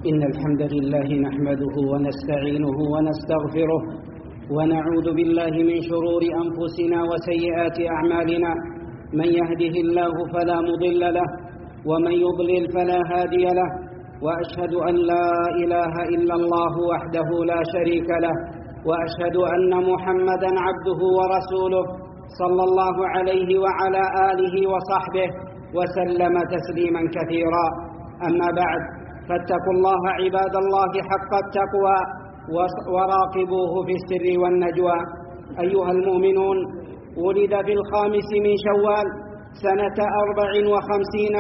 إن الحمد لله نحمده ونستعينه ونستغفره ونعوذ بالله من شرور أنفسنا وسيئات أعمالنا. من يهده الله فلا مضل له ومن يضلل فلا هادي له، وأشهد أن لا إله إلا الله وحده لا شريك له، وأشهد أن محمدًا عبده ورسوله صلى الله عليه وعلى آله وصحبه وسلم تسليما كثيرا. أما بعد، فاتقوا الله عباد الله حق التقوى وراقبوه في السر والنجوى. أيها المؤمنون، ولد في 5 من شوال سنة 54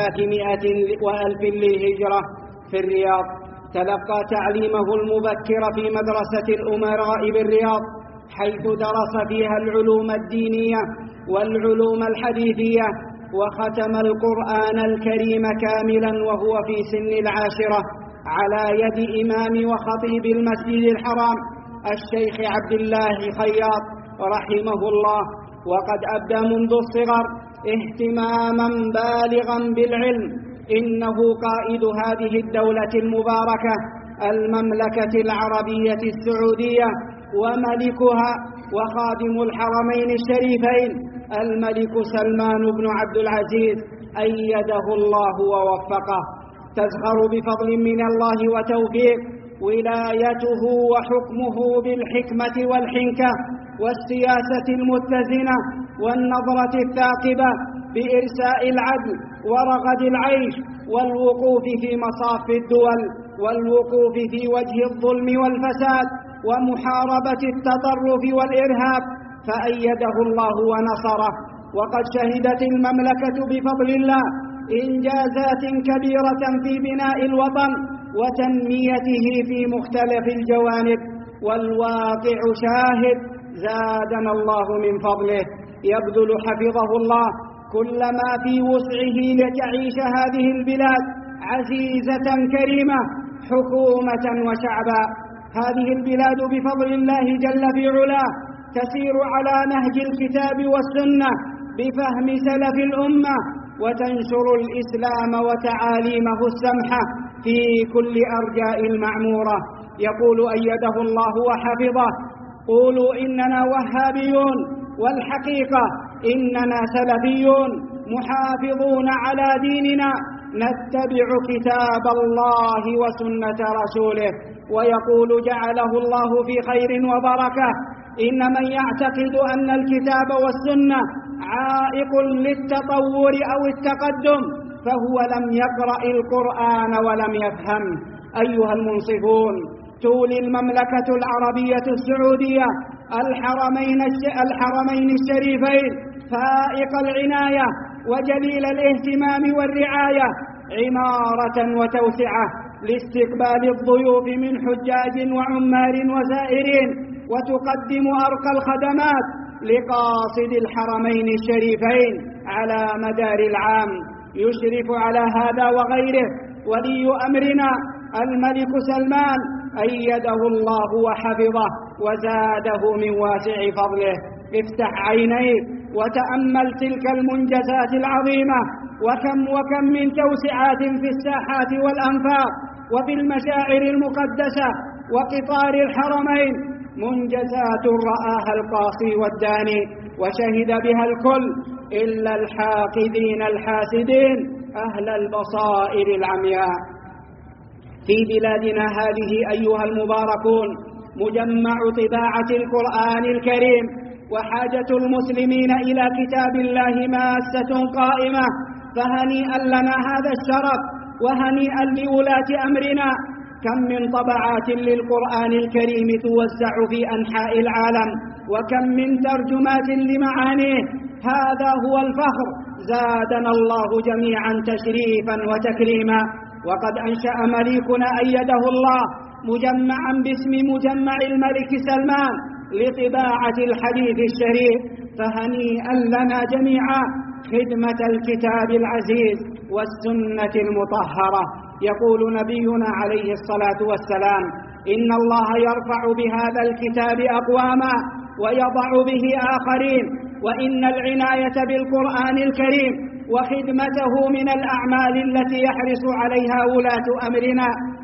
و300 للهجرة في الرياض. تلقى تعليمه المبكر في مدرسة الأمراء بالرياض، حيث درس فيها العلوم الدينية والعلوم الحديثية، وختم القرآن الكريم كاملا وهو في سن 10 على يد إمام وخطيب المسجد الحرام الشيخ عبد الله خياط رحمه الله. وقد أبدى منذ الصغر اهتماما بالغا بالعلم. إنه قائد هذه الدولة المباركة المملكة العربية السعودية وملكها وخادم الحرمين الشريفين الملك سلمان بن عبد العزيز أيده الله ووفقه. تزخر بفضل من الله وتوفيق ولايته وحكمه بالحكمة والحنكة والسياسة المتزنة والنظرة الثاقبة بإرساء العدل ورغد العيش والوقوف في مصاف الدول والوقوف في وجه الظلم والفساد ومحاربة التطرف والإرهاب، فأيده الله ونصره. وقد شهدت المملكة بفضل الله إنجازات كبيرة في بناء الوطن وتنميته في مختلف الجوانب، والواقع شاهد. زادنا الله من فضله. يبذل حفظه الله كل ما في وسعه لتعيش هذه البلاد عزيزة كريمة حكومة وشعبا. هذه البلاد بفضل الله جل في علاه تسير على نهج الكتاب والسنة بفهم سلف الأمة، وتنشر الإسلام وتعاليمه السمحة في كل أرجاء المعمورة. يقول أيده الله وحفظه: قولوا إننا وهابيون، والحقيقة إننا سلفيون محافظون على ديننا نتبع كتاب الله وسنة رسوله. ويقول جعله الله في خير وبركة: إن من يعتقد أن الكتاب والسنة عائق للتطور أو التقدم فهو لم يقرأ القرآن ولم يفهم. أيها المنصفون، تولي المملكة العربية السعودية الحرمين الشريفين فائق العناية وجليل الاهتمام والرعاية عمارة وتوسعة لاستقبال الضيوف من حجاج وعمار وزائرين، وتقدم أرقى الخدمات لقاصد الحرمين الشريفين على مدار العام. يشرف على هذا وغيره ولي أمرنا الملك سلمان أيده الله وحفظه وزاده من واسع فضله. افتح عينيك وتأمل تلك المنجزات العظيمة، وكم من توسعات في الساحات والأنفاق وفي المشاعر المقدسة وقطار الحرمين، منجزات رآها القاصي والداني وشهد بها الكل إلا الحاقدين الحاسدين أهل البصائر العمياء. في بلادنا هذه أيها المباركون مجمع طباعة القرآن الكريم، وحاجة المسلمين إلى كتاب الله ماسة قائمة، فهنيئا لنا هذا الشرف وهنيئا لولاة أمرنا. كم من طبعات للقرآن الكريم توزع في أنحاء العالم، وكم من ترجمات لمعانيه. هذا هو الفخر. زادنا الله جميعا تشريفا وتكريما. وقد أنشأ مليكنا أيده الله مجمعا باسم مجمع الملك سلمان لطباعة الحديث الشريف، فهنيئا لنا جميعا خدمة الكتاب العزيز والسنة المطهرة. يقول نبينا عليه الصلاة والسلام: إن الله يرفع بهذا الكتاب أقواما ويضع به آخرين، وإن العناية بالقرآن الكريم وخدمته من الأعمال التي يحرص عليها ولاة أمرنا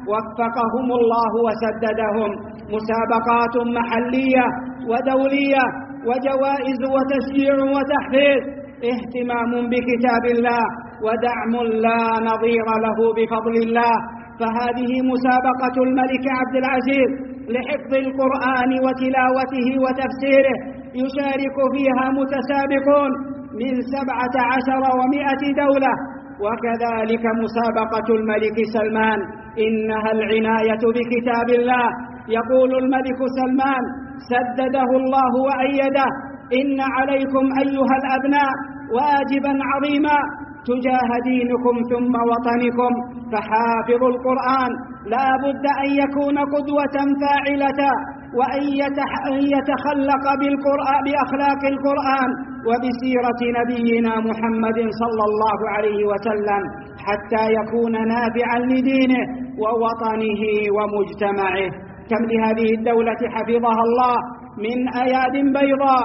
وفقهم الله وسددهم. مسابقات محلية ودولية وجوائز وتشجيع وتحفيز، اهتمام بكتاب الله ودعم لا نظير له بفضل الله. فهذه مسابقة الملك عبد العزيز لحفظ القرآن وتلاوته وتفسيره، يشارك فيها متسابقون من 17 و100 دولة. وكذلك مسابقة الملك سلمان، إنها العناية بكتاب الله. يقول الملك سلمان سدده الله وأيده: إن عليكم أيها الأبناء واجبا عظيما تجاه دينكم ثم وطنكم، فحافظوا القرآن لا بد أن يكون قدوة فاعلة، وأن يتخلق بأخلاق القرآن وبسيرة نبينا محمد صلى الله عليه وسلم، حتى يكون نافعا لدينه ووطنه ومجتمعه. كم لهذه الدولة حفظها الله من أياد بيضاء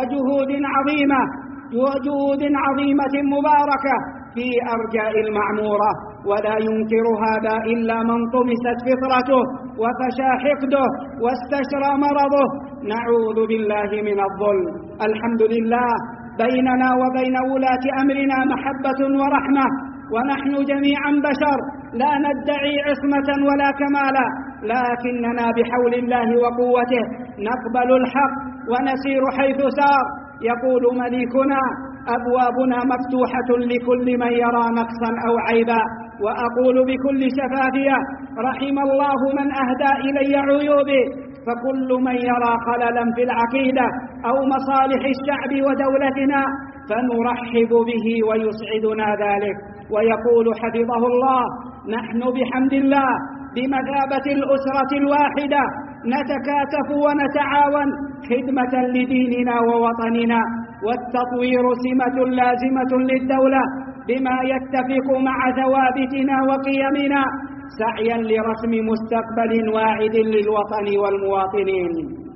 وجهود عظيمة مباركة في أرجاء المعمورة، ولا ينكر هذا إلا من طمست فطرته وفشى حقده واستشرى مرضه. نعوذ بالله من الظلم. الحمد لله بيننا وبين ولاة أمرنا محبة ورحمة، ونحن جميعا بشر لا ندعي عصمة ولا كمالا، لكننا بحول الله وقوته نقبل الحق ونسير حيث سار. يقول مليكنا: أبوابنا مفتوحة لكل من يرى نقصا أو عيبا. وأقول بكل شفافية: رحم الله من أهدى إلي عيوبي، فكل من يرى خللا في العقيدة أو مصالح الشعب ودولتنا فنرحب به ويسعدنا ذلك. ويقول حفظه الله: نحن بحمد الله بمثابة الأسرة الواحدة نتكاتف ونتعاون خدمة لديننا ووطننا، والتطوير سمة لازمة للدولة بما يتفق مع ثوابتنا وقيمنا، سعيا لرسم مستقبل واعد للوطن والمواطنين.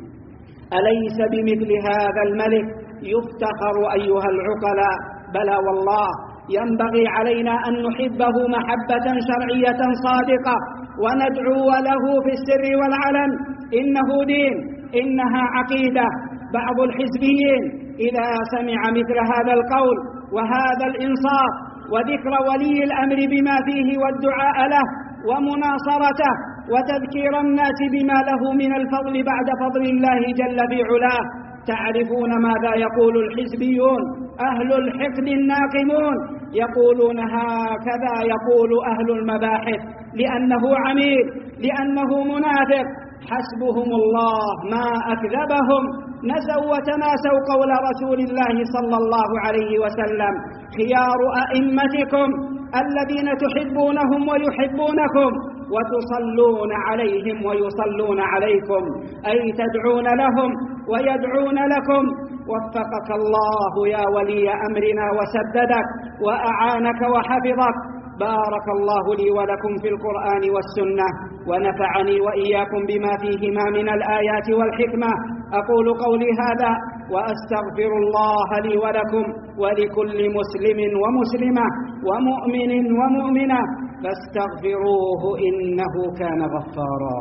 أليس بمثل هذا الملك يفتخر أيها العقلاء؟ بلى والله، ينبغي علينا أن نحبه محبة شرعية صادقة، وندعو له في السر والعلن. إنه دين، إنها عقيدة. بعض الحزبيين إذا سمع مثل هذا القول وهذا الإنصاف وذكر ولي الأمر بما فيه والدعاء له ومناصرته وتذكير الناس بما له من الفضل بعد فضل الله جل في علاه، تعرفون ماذا يقول الحزبيون أهل الحقد الناقمون؟ يقولون هكذا يقول أهل المباحث، لأنه عميل، لأنه منافق. حسبهم الله ما أكذبهم، نسوا وتناسوا قول رسول الله صلى الله عليه وسلم: خيار أئمتكم الذين تحبونهم ويحبونكم وتصلون عليهم ويصلون عليكم، أي تدعون لهم ويدعون لكم. وفقك الله يا ولي أمرنا وسددك وأعانك وحفظك. بارك الله لي ولكم في القرآن والسنة، ونفعني وإياكم بما فيهما من الآيات والحكمة. أقول قولي هذا وأستغفر الله لي ولكم ولكل مسلم ومسلمة ومؤمن ومؤمنة فاستغفروه إنه كان غفارا.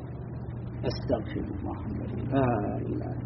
أستغفر الله لا إله.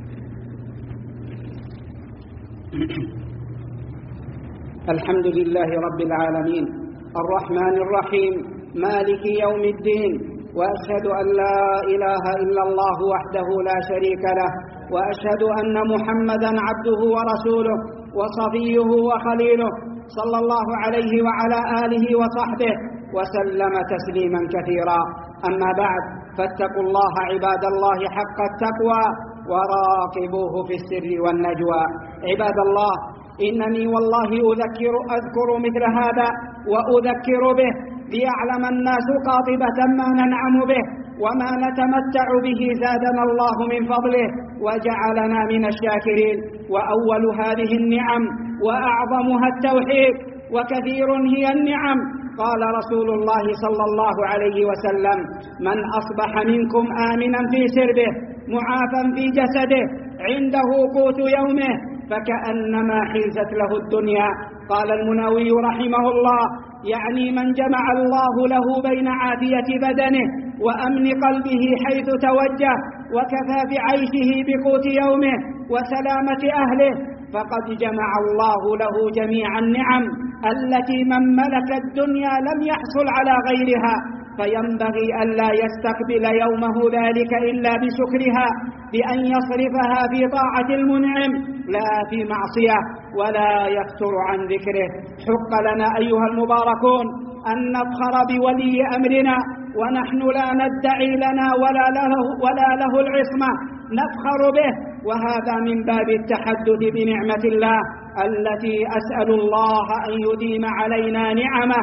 الحمد لله رب العالمين الرحمن الرحيم مالك يوم الدين، وأشهد أن لا إله إلا الله وحده لا شريك له، وأشهد أن محمدا عبده ورسوله وصفيه وخليله، صلى الله عليه وعلى آله وصحبه وسلم تسليما كثيرا. أما بعد، فاتقوا الله عباد الله حق التقوى وراقبوه في السر والنجوى. عباد الله، إنني والله أذكر مثل هذا وأذكر به ليعلم الناس قاطبة ما ننعم به وما نتمتع به زادنا الله من فضله وجعلنا من الشاكرين. وأول هذه النعم وأعظمها التوحيد، وكثير هي النعم. قال رسول الله صلى الله عليه وسلم: من أصبح منكم آمنا في سربه معافا في جسده عنده قوت يومه فكأنما حيزت له الدنيا. قال المناوي رحمه الله: يعني من جمع الله له بين عافية بدنه وأمن قلبه حيث توجه وكفاف عيشه بقوت يومه وسلامة أهله، فقد جمع الله له جميع النعم التي من ملك الدنيا لم يحصل على غيرها، فينبغي ألا يستقبل يومه ذلك إلا بشكرها، بأن يصرفها في طاعة المنعم لا في معصية، ولا يفتر عن ذكره. حق لنا أيها المباركون أن نفخر بولي أمرنا ونحن لا ندعي لنا ولا له العصمة، نفخر به، وهذا من باب التحدث بنعمة الله التي أسأل الله أن يديم علينا نعمه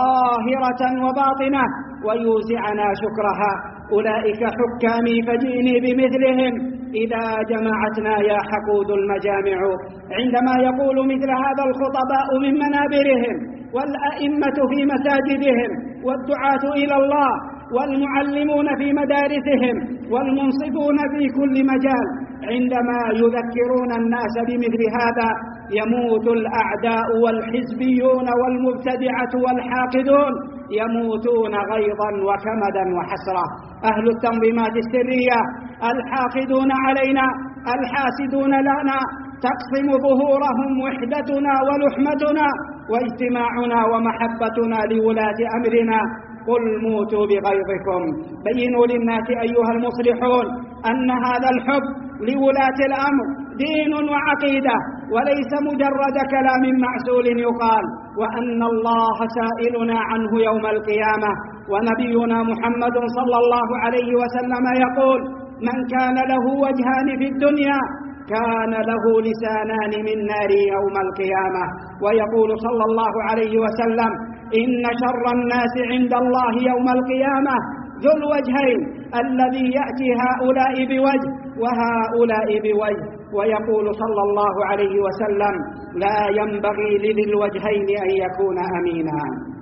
ظاهرة وباطنة ويوزعنا شكرها. أولئك حكامي فجئني بمثلهم إذا جمعتنا يا حقود المجامع. عندما يقول مثل هذا الخطباء من منابرهم والأئمة في مساجدهم والدعاة إلى الله والمعلمون في مدارسهم والمنصفون في كل مجال، عندما يذكرون الناس بمثل هذا يموت الأعداء والحزبيون والمبتدعة والحاقدون يموتون غيظا وكمدا وحسرة. أهل التنظيمات السرية الحاقدون علينا الحاسدون لنا تقسم ظهورهم وحدتنا ولحمتنا واجتماعنا ومحبتنا لولاة أمرنا. قل موتوا بغيظكم. بينوا للناس أيها المصلحون أن هذا الحب لولاة الأمر دين وعقيدة وليس مجرد كلام معسول يقال، وأن الله سائلنا عنه يوم القيامة. ونبينا محمد صلى الله عليه وسلم يقول: من كان له وجهان في الدنيا كان له لسانان من نار يوم القيامة. ويقول صلى الله عليه وسلم: إن شر الناس عند الله يوم القيامة ذو الوجهين الذي يأتي هؤلاء بوجه وهؤلاء بوجه. ويقول صلى الله عليه وسلم: لا ينبغي لذي الوجهين أن يكون أمينا.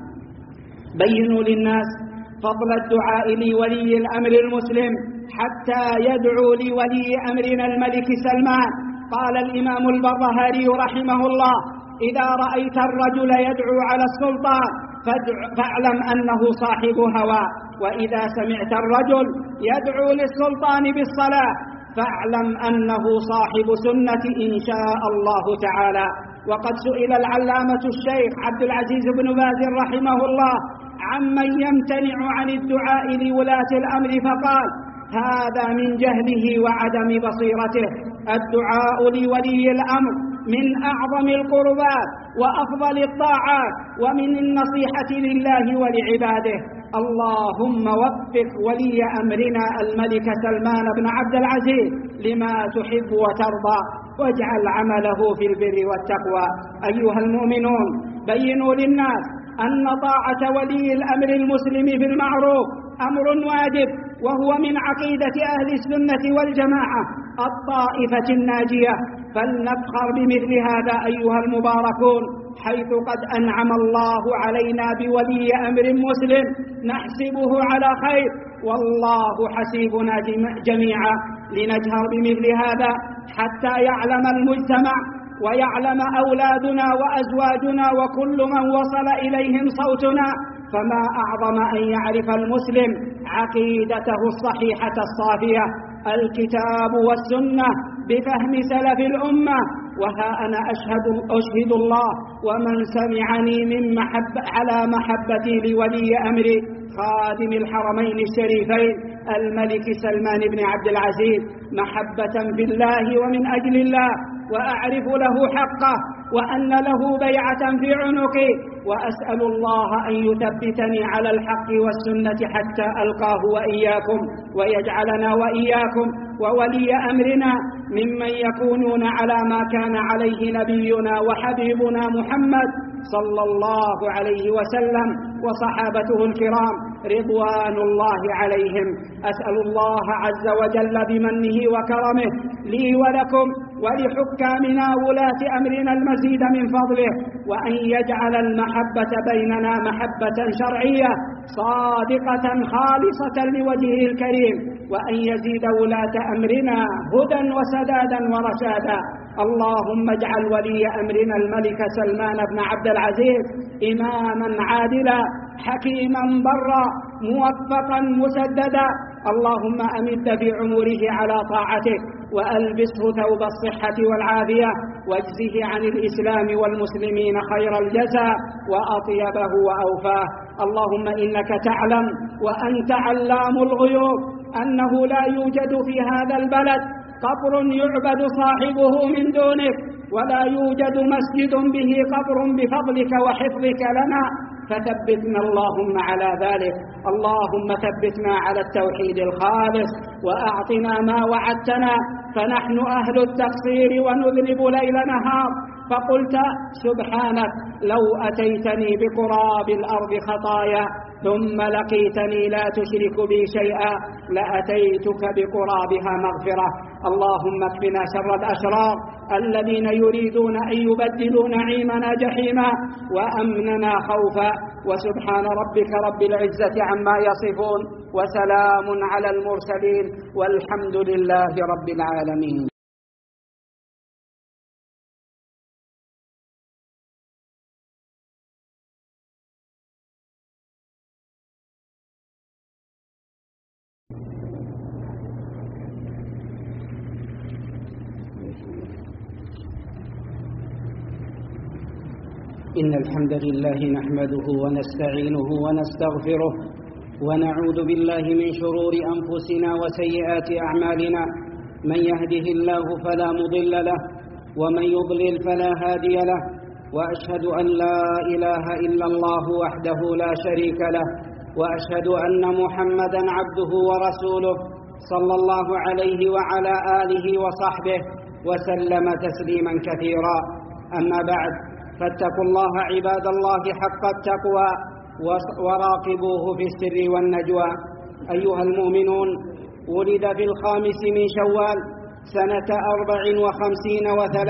بينوا للناس فضل الدعاء لولي الأمر المسلم حتى يدعو لولي أمرنا الملك سلمان. قال الإمام البربهاري رحمه الله: إذا رأيت الرجل يدعو على السلطان فاعلم أنه صاحب هوى، وإذا سمعت الرجل يدعو للسلطان بالصلاة فاعلم أنه صاحب سنة إن شاء الله تعالى. وقد سئل العلامة الشيخ عبد العزيز بن باز رحمه الله عمن يمتنع عن الدعاء لولاة الأمر فقال: هذا من جهله وعدم بصيرته. الدعاء لولي الأمر من أعظم القربات وأفضل الطاعات ومن النصيحة لله ولعباده. اللهم وفق ولي أمرنا الملك سلمان بن عبد العزيز لما تحب وترضى، واجعل عمله في البر والتقوى. أيها المؤمنون، بينوا للناس أن طاعة ولي الأمر المسلم في المعروف أمر واجب، وهو من عقيدة أهل السنة والجماعة الطائفة الناجية. فلنفخر بمثل هذا أيها المباركون، حيث قد أنعم الله علينا بولي أمر مسلم نحسبه على خير، والله حسيبنا جميعا. لنجهر بمثل هذا حتى يعلم المجتمع ويعلم أولادنا وأزواجنا وكل من وصل إليهم صوتنا. فما أعظم أن يعرف المسلم عقيدته الصحيحة الصافية، الكتاب والسنة بفهم سلف الأمة. وها أنا أشهد الله ومن سمعني على محبتي لولي أمري خادم الحرمين الشريفين الملك سلمان بن عبد العزيز محبة بالله ومن أجل الله، وأعرف له حقه وأن له بيعة في عنقي، وأسأل الله أن يثبتني على الحق والسنة حتى ألقاه وإياكم، ويجعلنا وإياكم وولي أمرنا ممن يكونون على ما كان عليه نبينا وحبيبنا محمد صلى الله عليه وسلم وصحابته الكرام رضوان الله عليهم. أسأل الله عز وجل بمنه وكرمه لي ولكم ولحكامنا ولاة أمرنا المزيد من فضله، وأن يجعل المحبة بيننا محبة شرعية صادقة خالصة لوجهه الكريم، وأن يزيد ولاة أمرنا هدى وسدادا ورشادا. اللهم اجعل ولي أمرنا الملك سلمان بن عبد العزيز إماما عادلا حكيما برا موفقا مسددا. اللهم أمد في عمره على طاعتك وألبسه ثوب الصحة والعافية واجزه عن الإسلام والمسلمين خير الجزاء وأطيبه وأوفاه. اللهم إنك تعلم وأنت علام الغيوب أنه لا يوجد في هذا البلد قبر يعبد صاحبه من دونك، ولا يوجد مسجد به قبر بفضلك وحفظك لنا، فثبتنا اللهم على ذلك. اللهم ثبتنا على التوحيد الخالص وأعطنا ما وعدتنا، فنحن أهل التقصير ونذنب ليل نهار. فقلت سبحانك لو أتيتني بقراب الأرض خطايا ثم لقيتني لا تشرك بي شيئا لأتيتك بقرابها مغفرة. اللهم اكفنا شر الأشرار الذين يريدون أن يبدلوا نعيمنا جحيما وأمننا خوفا. وسبحان ربك رب العزة عما يصفون وسلام على المرسلين والحمد لله رب العالمين. إن الحمد لله نحمده ونستعينه ونستغفره ونعوذ بالله من شرور أنفسنا وسيئات أعمالنا. من يهده الله فلا مضل له ومن يضلل فلا هادي له، وأشهد أن لا إله إلا الله وحده لا شريك له، وأشهد أن محمدا عبده ورسوله صلى الله عليه وعلى آله وصحبه وسلم تسليما كثيرا. أما بعد، فاتقوا الله عباد الله حق التقوى وراقبوه في السر والنجوى. أيها المؤمنون، ولد في 5 من شوال سنة 54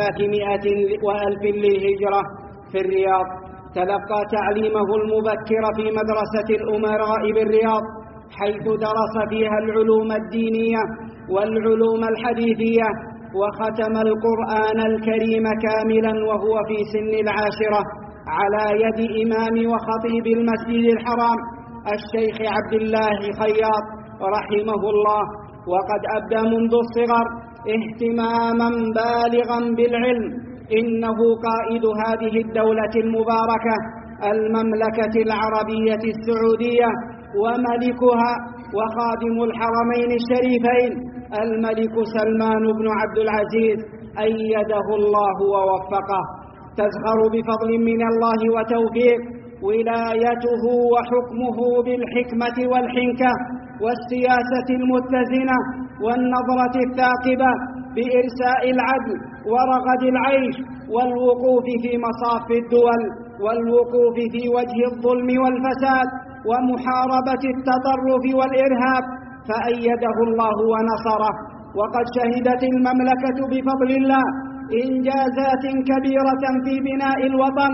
و300 للهجرة في الرياض. تلقى تعليمه المبكر في مدرسة الأمراء بالرياض، حيث درس فيها العلوم الدينية والعلوم الحديثية، وختم القرآن الكريم كاملا وهو في سن 10 على يد إمام وخطيب المسجد الحرام الشيخ عبد الله خياط رحمه الله. وقد أبدى منذ الصغر اهتماما بالغا بالعلم. إنه قائد هذه الدولة المباركة المملكة العربية السعودية وملكها وخادم الحرمين الشريفين الملك سلمان بن عبد العزيز أيده الله ووفقه. تزخر بفضل من الله وتوفيق ولايته وحكمه بالحكمة والحنكة والسياسة المتزنة والنظرة الثاقبة بإرساء العدل ورغد العيش والوقوف في مصاف الدول والوقوف في وجه الظلم والفساد ومحاربة التطرف والإرهاب، فأيده الله ونصره. وقد شهدت المملكة بفضل الله إنجازات كبيرة في بناء الوطن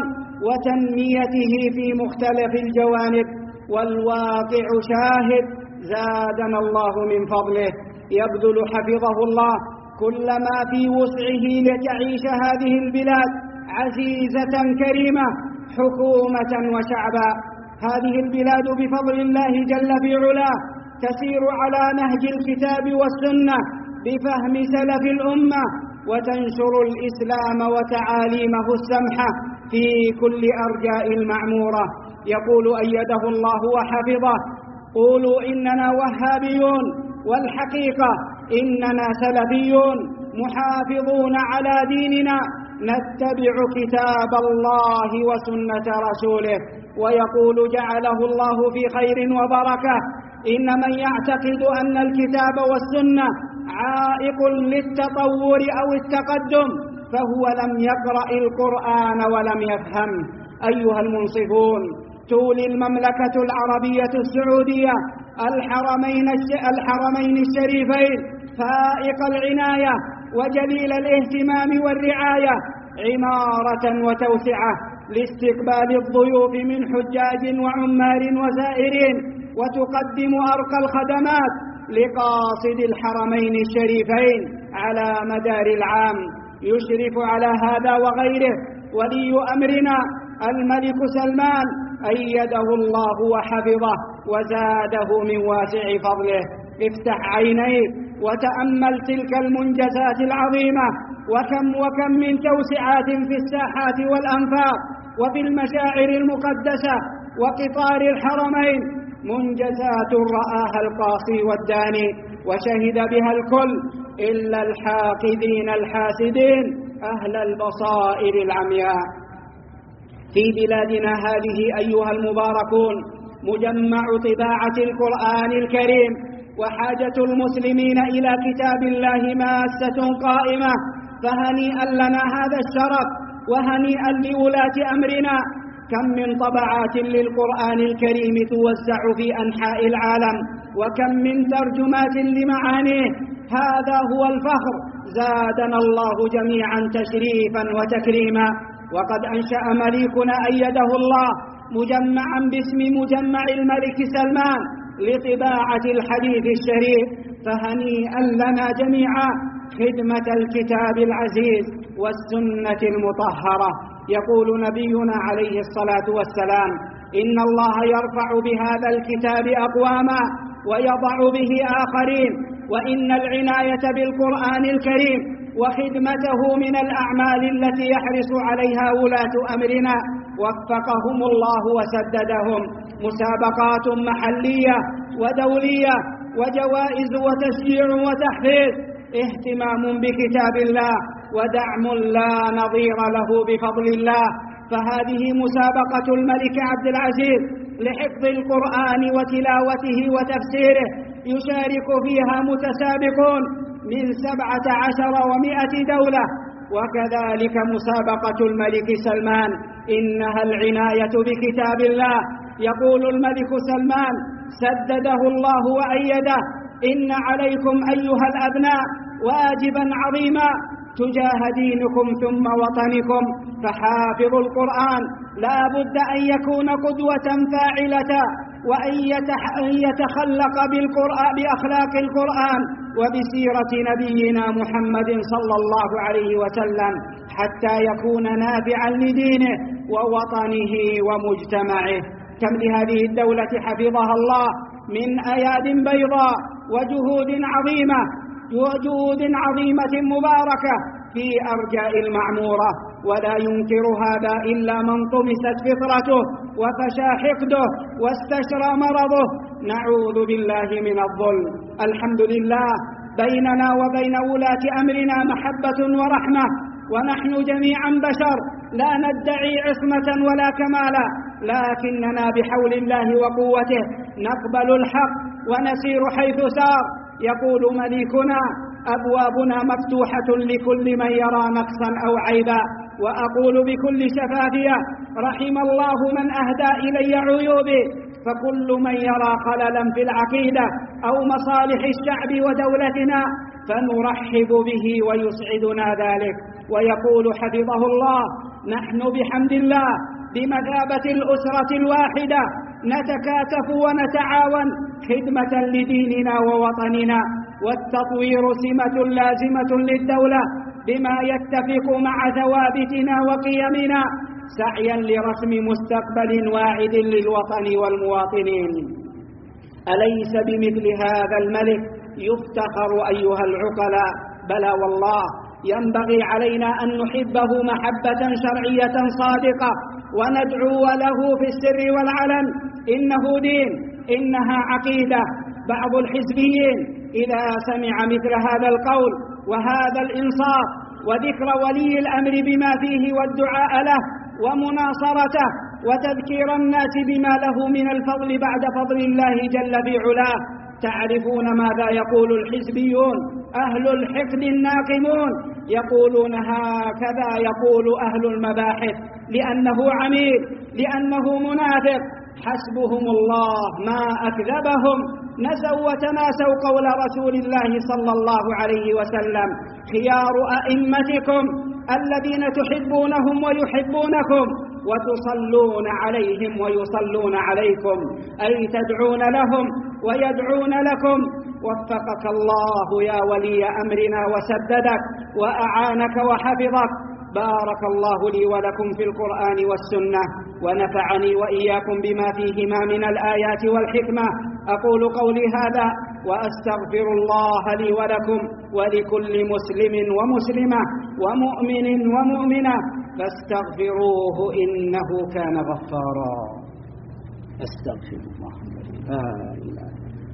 وتنميته في مختلف الجوانب، والواقع شاهد. زادنا الله من فضله. يبذل حفظه الله كل ما في وسعه لتعيش هذه البلاد عزيزة كريمة حكومة وشعبا. هذه البلاد بفضل الله جل في علاه تسير على نهج الكتاب والسنة بفهم سلف الأمة، وتنشر الإسلام وتعاليمه السمحة في كل أرجاء المعمورة. يقول أيده الله وحفظه: قولوا إننا وهابيون، والحقيقة إننا سلفيون محافظون على ديننا نتبع كتاب الله وسنة رسوله. ويقول جعله الله في خير وبركة: إن من يعتقد أن الكتاب والسنة عائق للتطور أو التقدم فهو لم يقرأ القرآن ولم يفهم. أيها المنصفون، تولي المملكة العربية السعودية الحرمين الشريفين فائق العناية وجليل الاهتمام والرعاية عمارة وتوسعة لاستقبال الضيوف من حجاج وعمار وزائرين، وتقدم أرقى الخدمات لقاصد الحرمين الشريفين على مدار العام. يشرف على هذا وغيره ولي أمرنا الملك سلمان أيده الله وحفظه وزاده من واسع فضله. افتح عينيك وتأمل تلك المنجزات العظيمة، وكم من توسعات في الساحات والأنفاق وفي المشاعر المقدسة وقطار الحرمين، منجزات رآها القاصي والداني وشهد بها الكل إلا الحاقدين الحاسدين أهل البصائر العمياء. في بلادنا هذه أيها المباركون مجمع طباعة القرآن الكريم، وحاجة المسلمين إلى كتاب الله ماسة قائمة، فهنيئا لنا هذا الشرف وهنيئا لولاة أمرنا. كم من طبعات للقرآن الكريم توزع في أنحاء العالم، وكم من ترجمات لمعانيه. هذا هو الفخر، زادنا الله جميعا تشريفا وتكريما. وقد أنشأ مليكنا أيده الله مجمعا باسم مجمع الملك سلمان لطباعة الحديث الشريف، فهنيئا لنا جميعا خدمة الكتاب العزيز والسنة المطهرة. يقول نبينا عليه الصلاة والسلام: إن الله يرفع بهذا الكتاب أقواما ويضع به آخرين، وإن العناية بالقرآن الكريم وخدمته من الأعمال التي يحرص عليها ولاة أمرنا وفقهم الله وسددهم. مسابقات محلية ودولية وجوائز وتشجيع وتحفيز، اهتمام بكتاب الله ودعم لا نظير له بفضل الله. فهذه مسابقة الملك عبد العزيز لحفظ القرآن وتلاوته وتفسيره، يشارك فيها متسابقون من 17 و100 دولة. وكذلك مسابقة الملك سلمان إنها العناية بكتاب الله. يقول الملك سلمان سدده الله وأيده: إن عليكم أيها الأبناء واجبا عظيما تجاه دينكم ثم وطنكم، فحافظ القرآن لا بد أن يكون قدوة فاعلة، وأن يتخلق بأخلاق القرآن وبسيرة نبينا محمد صلى الله عليه وسلم، حتى يكون نافعا لدينه ووطنه ومجتمعه. كم لهذه الدولة حفظها الله من أياد بيضاء وجهود عظيمة مباركة في أرجاء المعمورة، ولا ينكر هذا إلا من طمست فطرته وفشى حقده واستشرى مرضه. نعوذ بالله من الظلم. الحمد لله بيننا وبين ولاة أمرنا محبة ورحمة، ونحن جميعا بشر لا ندعي عصمة ولا كمالا، لكننا بحول الله وقوته نقبل الحق ونسير حيث سار. يقول مليكنا: أبوابنا مفتوحة لكل من يرى نقصا أو عيبا، وأقول بكل شفافية: رحم الله من أهدى إلي عيوبي، فكل من يرى خللا في العقيدة أو مصالح الشعب ودولتنا فنرحب به ويسعدنا ذلك. ويقول حفظه الله: نحن بحمد الله بمثابة الأسرة الواحدة نتكاتف ونتعاون خدمة لديننا ووطننا، والتطوير سمة لازمة للدولة بما يتفق مع ثوابتنا وقيمنا، سعيا لرسم مستقبل واعد للوطن والمواطنين. أليس بمثل هذا الملك يفتخر أيها العقلاء؟ بلى والله، ينبغي علينا أن نحبه محبة شرعية صادقة وندعو له في السر والعلن. إنه دين، إنها عقيدة. بعض الحزبيين إذا سمع مثل هذا القول وهذا الإنصاف وذكر ولي الأمر بما فيه والدعاء له ومناصرته وتذكير الناس بما له من الفضل بعد فضل الله جل في علاه، تعرفون ماذا يقول الحزبيون أهل الحقد الناقمون؟ يقولون هكذا يقول أهل المباحث: لأنه عميل، لأنه منافق، حسبهم الله ما أكذبهم. نسوا وتناسوا قول رسول الله صلى الله عليه وسلم: خيار أئمتكم الذين تحبونهم ويحبونكم وتصلون عليهم ويصلون عليكم، أي تدعون لهم ويدعون لكم. وفقك الله يا ولي أمرنا وسددك وأعانك وحفظك. بارك الله لي ولكم في القرآن والسنة، ونفعني وإياكم بما فيهما من الآيات والحكمة. أقول قولي هذا وأستغفر الله لي ولكم ولكل مسلم ومسلمة ومؤمن ومؤمنة فاستغفروه إنه كان غفارا. أستغفر الله. لا إله.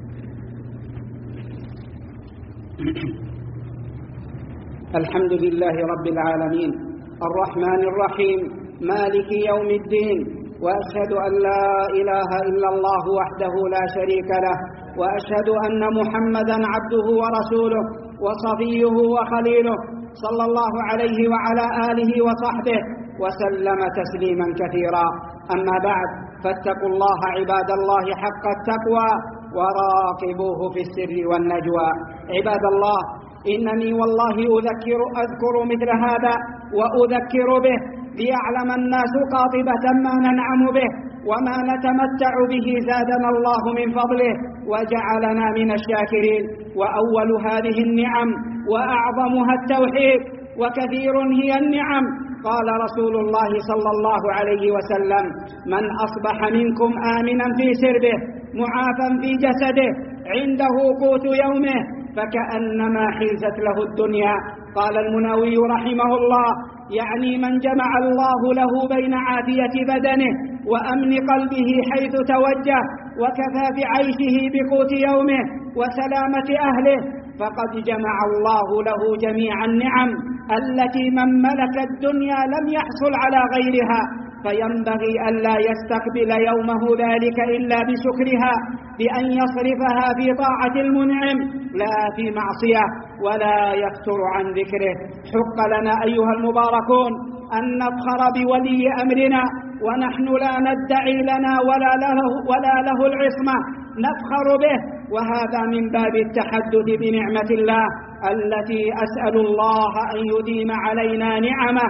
الحمد لله رب العالمين الرحمن الرحيم مالك يوم الدين، وأشهد أن لا إله إلا الله وحده لا شريك له، وأشهد أن محمدا عبده ورسوله وصفيه وخليله صلى الله عليه وعلى آله وصحبه وسلم تسليما كثيرا. أما بعد، فاتقوا الله عباد الله حق التقوى وراقبوه في السر والنجوى. عباد الله، إنني والله أذكر مثل هذا وأذكر به ليعلم الناس قاطبة ما ننعم به وما نتمتع به زادنا الله من فضله وجعلنا من الشاكرين. وأول هذه النعم وأعظمها التوحيد، وكثير هي النعم. قال رسول الله صلى الله عليه وسلم: من أصبح منكم آمنا في سربه معافا في جسده عنده قوت يومه فكأنما حيزت له الدنيا. قال المناوي رحمه الله: يعني من جمع الله له بين عافية بدنه وأمن قلبه حيث توجه وكفاف عيشه بقوت يومه وسلامة أهله، فقد جمع الله له جميع النعم التي من ملك الدنيا لم يحصل على غيرها. فينبغي ألا يستقبل يومه ذلك إلا بشكرها، بأن يصرفها في طاعة المنعم لا في معصية، ولا يفتر عن ذكره. حق لنا أيها المباركون أن نفخر بولي أمرنا ونحن لا ندعي لنا ولا له العصمة، نفخر به، وهذا من باب التحدث بنعمة الله التي أسأل الله أن يديم علينا نعمه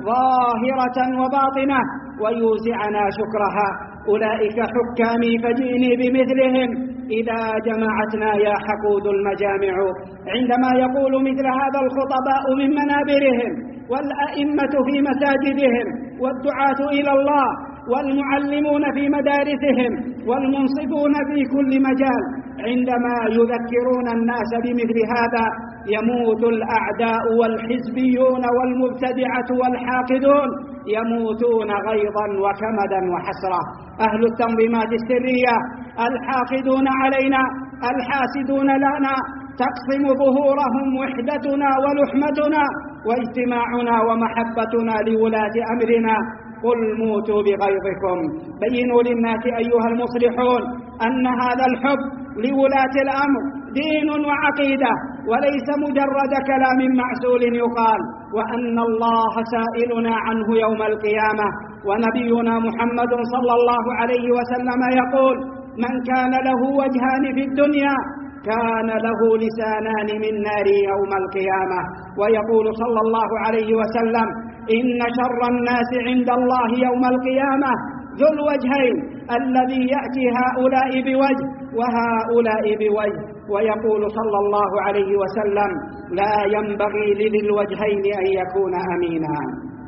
ظاهرة وباطنة ويوزعنا شكرها. أولئك حكامي فجئني بمثلهم إذا جمعتنا يا حقود المجامع. عندما يقول مثل هذا الخطباء من منابرهم، والأئمة في مساجدهم، والدعاة إلى الله، والمعلمون في مدارسهم، والمنصفون في كل مجال، عندما يذكرون الناس بمثل هذا يموت الأعداء والحزبيون والمبتدعة والحاقدون يموتون غيظا وكمدا وحسرة. أهل التنظيمات السرية الحاقدون علينا الحاسدون لنا تقسم ظهورهم وحدتنا ولحمتنا واجتماعنا ومحبتنا لولاة أمرنا. قل موتوا بغيظكم. بينوا للناس أيها المصلحون أن هذا الحب لولاة الأمر دين وعقيدة، وليس مجرد كلام معسول يقال، وأن الله سائلنا عنه يوم القيامة. ونبينا محمد صلى الله عليه وسلم يقول: من كان له وجهان في الدنيا كان له لسانان من نار يوم القيامة. ويقول صلى الله عليه وسلم: إن شر الناس عند الله يوم القيامة ذو الوجهين الذي يأتي هؤلاء بوجه وهؤلاء بوجه. ويقول صلى الله عليه وسلم: لا ينبغي لذي الوجهين أن يكون أمينا.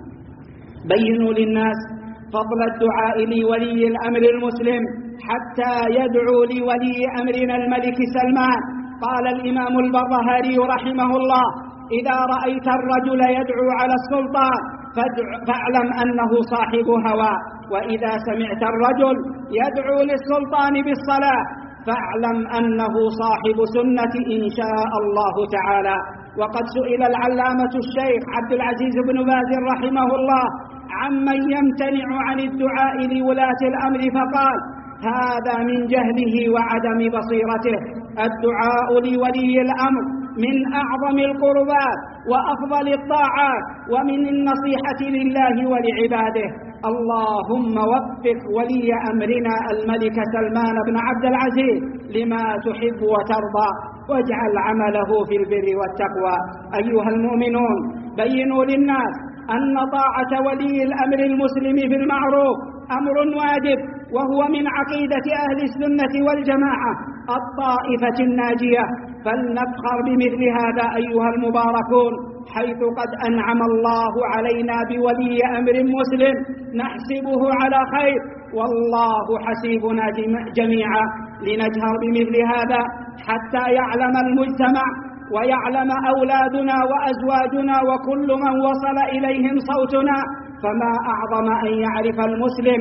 بينوا للناس فضل الدعاء لولي الأمر المسلم حتى يدعو لولي أمرنا الملك سلمان. قال الإمام البربهاري رحمه الله: إذا رأيت الرجل يدعو على السلطان فاعلم أنه صاحب هوى، وإذا سمعت الرجل يدعو للسلطان بالصلاة فاعلم أنه صاحب سنة إن شاء الله تعالى. وقد سئل العلامة الشيخ عبد العزيز بن باز رحمه الله عمن يمتنع عن الدعاء لولاة الأمر فقال: هذا من جهله وعدم بصيرته. الدعاء لولي الأمر من أعظم القربات وأفضل الطاعات ومن النصيحة لله ولعباده. اللهم وفق ولي أمرنا الملك سلمان بن عبد العزيز لما تحب وترضى، واجعل عمله في البر والتقوى. أيها المؤمنون، بينوا للناس أن طاعة ولي الأمر المسلم في المعروف أمر واجب وهو من عقيدة أهل السنة والجماعة الطائفة الناجية. فلنفخر بمثل هذا أيها المباركون، حيث قد أنعم الله علينا بولي أمر مسلم نحسبه على خير، والله حسيبنا جميعا. لنجهر بمثل هذا حتى يعلم المجتمع ويعلم أولادنا وأزواجنا وكل من وصل إليهم صوتنا، فما أعظم أن يعرف المسلم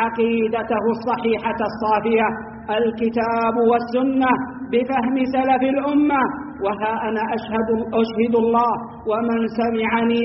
عقيدته الصحيحة الصافية، الكتاب والسنة بفهم سلف الأمة. وها أنا أشهد الله ومن سمعني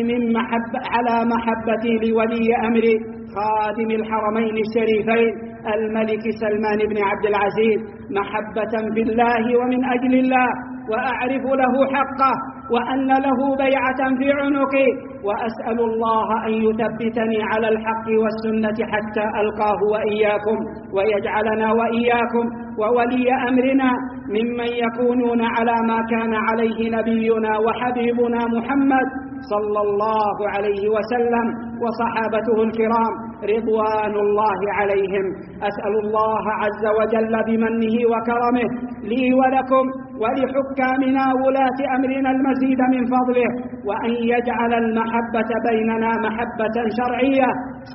على محبتي لولي أمري خادم الحرمين الشريفين الملك سلمان بن عبد العزيز محبة بالله ومن أجل الله، وأعرف له حقه وأن له بيعة في عنقي، وأسأل الله أن يثبتني على الحق والسنة حتى ألقاه وإياكم، ويجعلنا وإياكم وولي أمرنا ممن يكونون على ما كان عليه نبينا وحبيبنا محمد صلى الله عليه وسلم وصحابته الكرام رضوان الله عليهم. أسأل الله عز وجل بمنه وكرمه لي ولكم ولحكامنا ولاة أمرنا المزيد من فضله، وأن يجعل المحبة بيننا محبة شرعية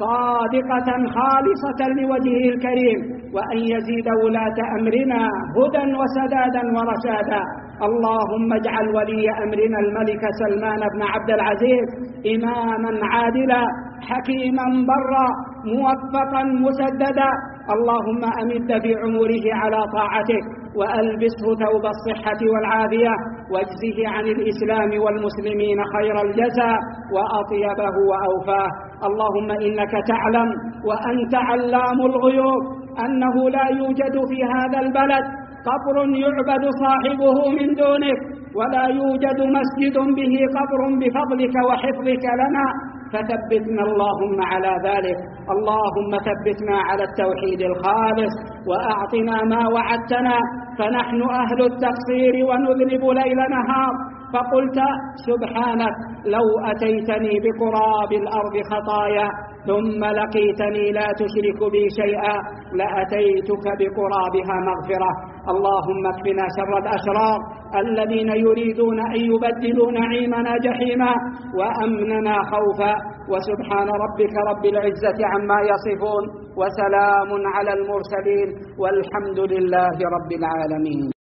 صادقة خالصة لوجهه الكريم، وأن يزيد ولاة أمرنا هدى وسدادا ورشادا. اللهم اجعل ولي أمرنا الملك سلمان بن عبد العزيز إماما عادلا حكيما برا موفقا مسددا. اللهم أمد في عمره على طاعتك، وألبسه ثوب الصحة والعافية، واجزه عن الإسلام والمسلمين خير الجزاء وأطيبه وأوفاه. اللهم إنك تعلم وأنت علام الغيوب أنه لا يوجد في هذا البلد قبر يعبد صاحبه من دونك، ولا يوجد مسجد به قبر بفضلك وحفظك لنا، فثبتنا اللهم على ذلك. اللهم ثبتنا على التوحيد الخالص، وأعطنا ما وعدتنا، فنحن أهل التقصير ونذنب ليل نهار. فقلت سبحانك لو أتيتني بقراب الأرض خطايا ثم لقيتني لا تشرك بي شيئا لأتيتك بقرابها مغفرة. اللهم اكفنا شر الأشرار الذين يريدون أن يبدلوا نعيمنا جحيما وأمننا خوفا. وسبحان ربك رب العزة عما يصفون، وسلام على المرسلين، والحمد لله رب العالمين.